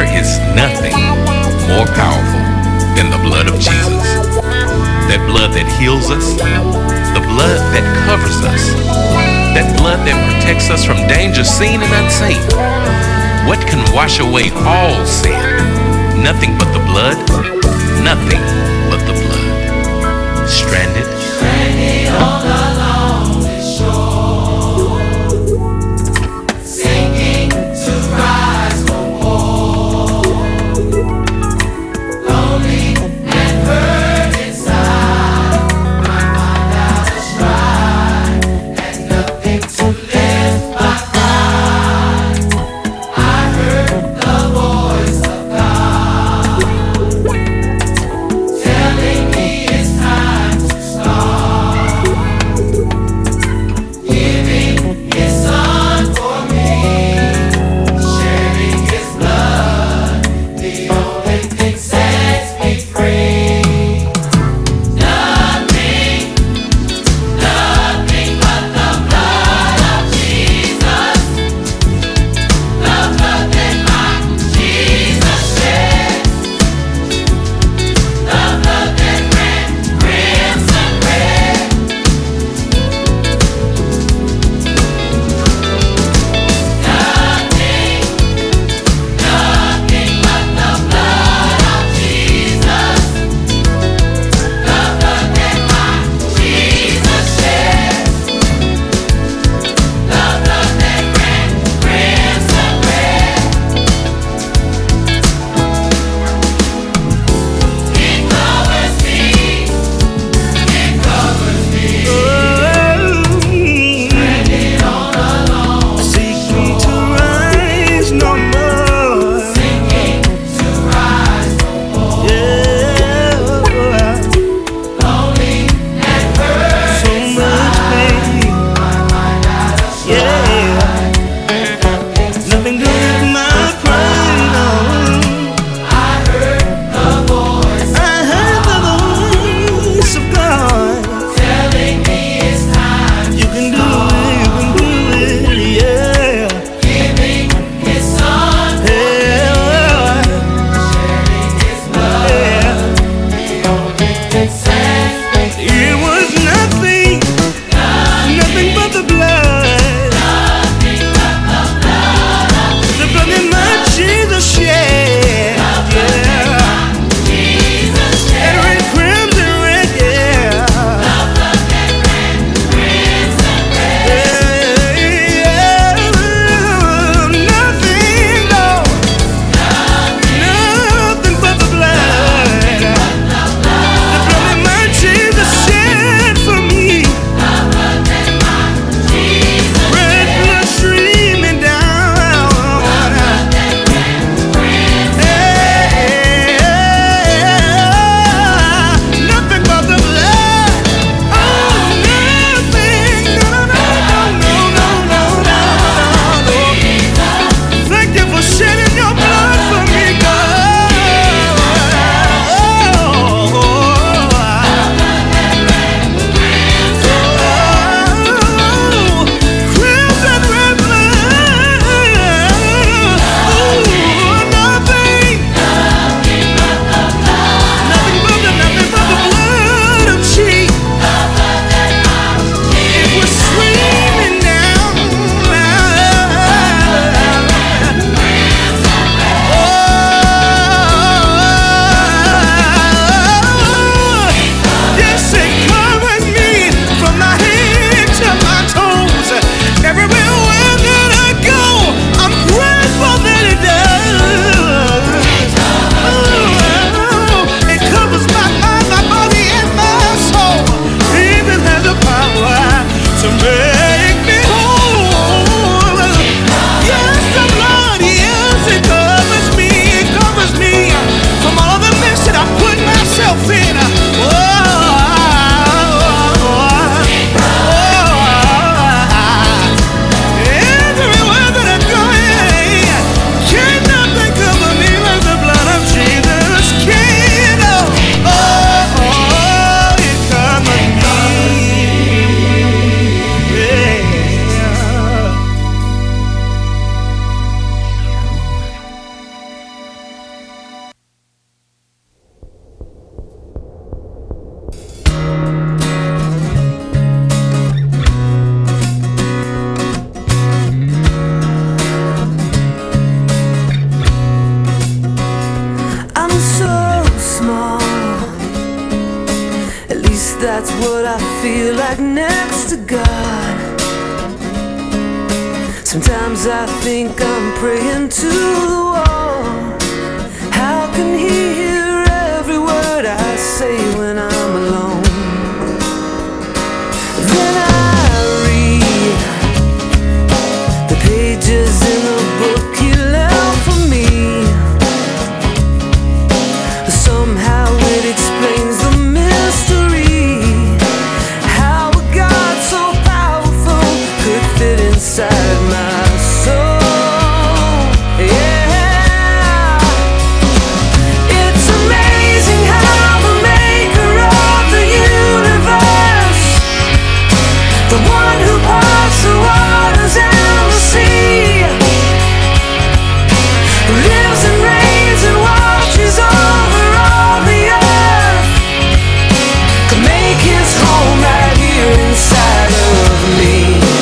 There is nothing more powerful than the blood of Jesus. That blood that heals us, the blood that covers us, that blood that protects us from danger seen and unseen. What can wash away all sin? Nothing but the blood, nothing but the blood. Stranded all along the shore, sinking to rise no more, lonely and hurt inside, my mind out of stride, and nothing to lift my pride. I heard the voice of God That's what I feel like next to God. Sometimes I think I'm praying to the wall. How can he hear every word I say when I'm alone? Then I read the pages in the book he left for me. Somehow it explains the mystery, how a God so powerful could fit inside my soul. Yeah, it's amazing how the maker of the universe, the one who parts the waters and the sea, who lives and reigns and watches over all the earth, could make his home right here inside of me.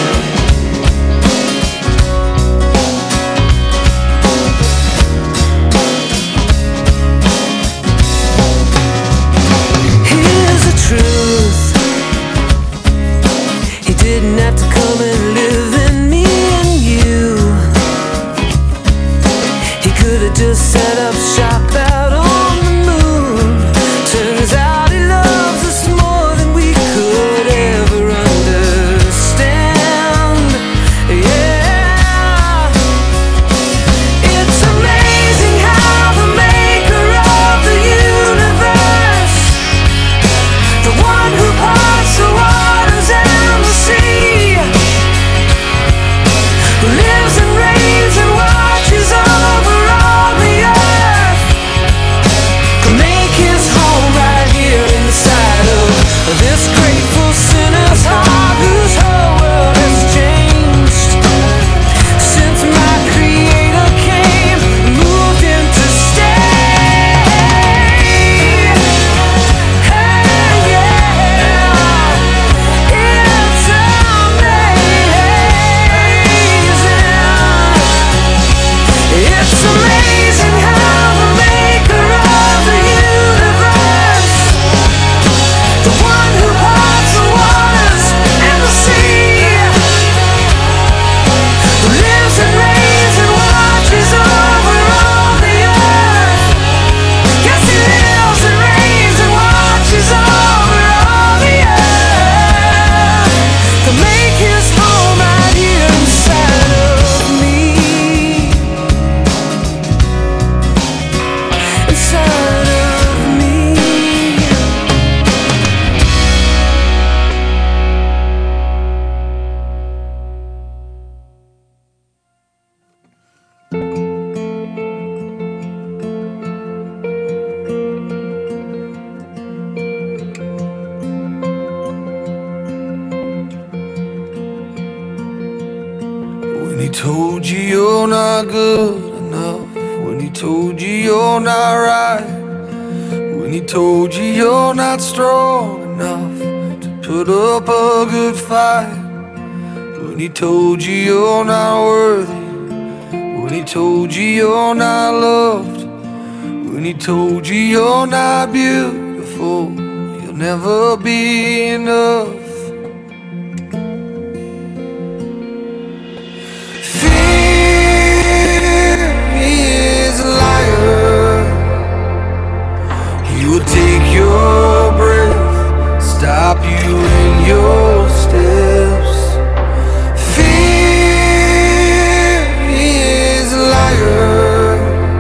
Here's the truth: he didn't have to come and live in me and you. He could have just set up shop out on the moon. Turns out he loves us more than we could ever understand. Yeah, it's amazing how the maker of the universe, the one who parts the waters and the sea, who lives and reigns and watches over all the earth, can make his home right here inside of this grateful sinner's heart, whose whole world has changed since my Creator came, moved him to stay. Hey, yeah, it's amazing. It's amazing how the maker of the universe, the one who parts the waters and the sea, who lives and reigns and watches over all the earth. Yes, he lives and reigns and watches over all the earth, to make his home right here inside of me. Inside of me. When he told you you're not good enough, when he told you you're not right, when he told you you're not strong enough to put up a good fight, when he told you you're not worthy, when he told you you're not loved, when he told you you're not beautiful, you'll never be enough. Fear is a liar. He will take your breath, stop you in your steps. Fear is a liar.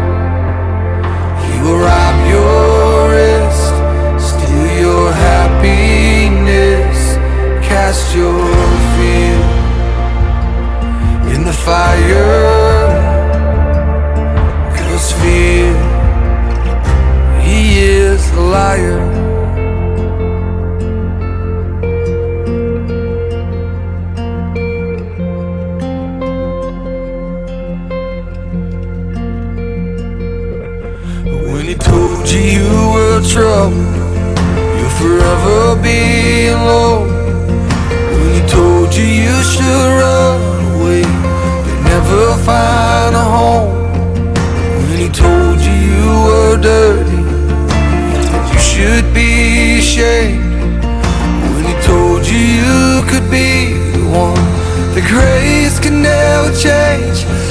He will rob your rest, steal your happiness, cast your fear in the fire. 'Cause fear, he is a liar. When he told you you were trouble, you'll forever be alone. When he told you you should run away, you'll never find a home. When he told you you were dirty, that you should be ashamed. one. The grace can never change.